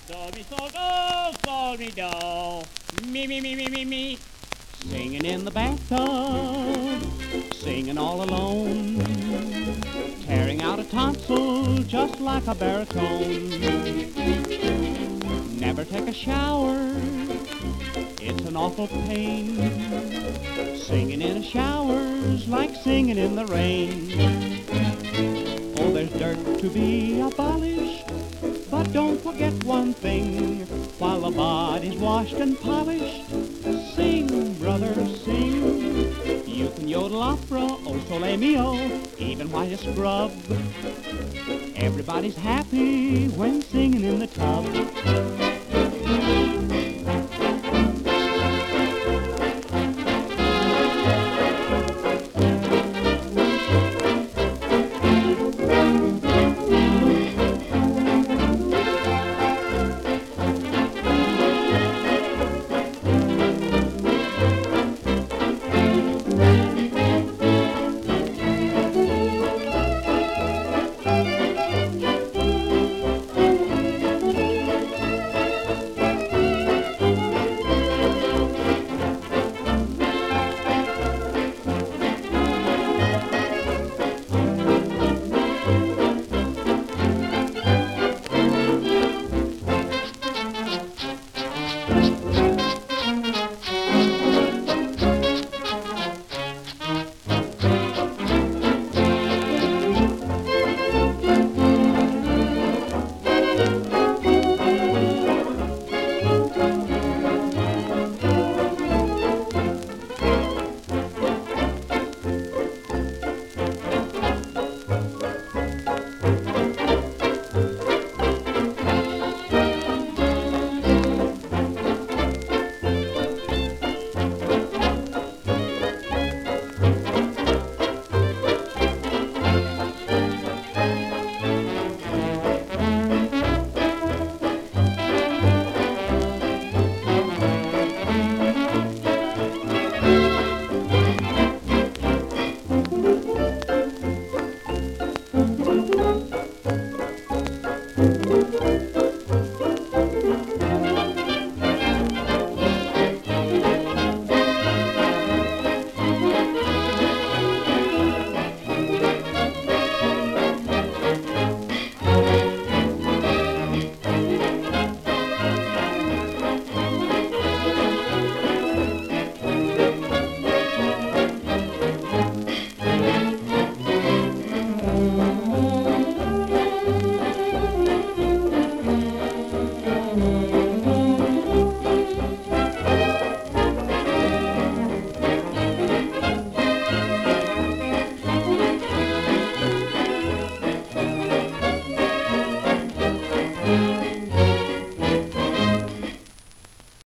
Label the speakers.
Speaker 1: Do, mi, sol, mi, do. Me. Singing in the bathtub, singing all alone, tearing out a tonsil just like a baritone. Never take a shower, it's an awful pain. Singing in a shower's like singing in the rain. Oh, there's dirt to be abolished, but don't forget one thing. While the body's washed and polished, sing, brother, sing. You can yodel opera, oh sole mio, even while you scrub. Everybody's happy when singing in the tub.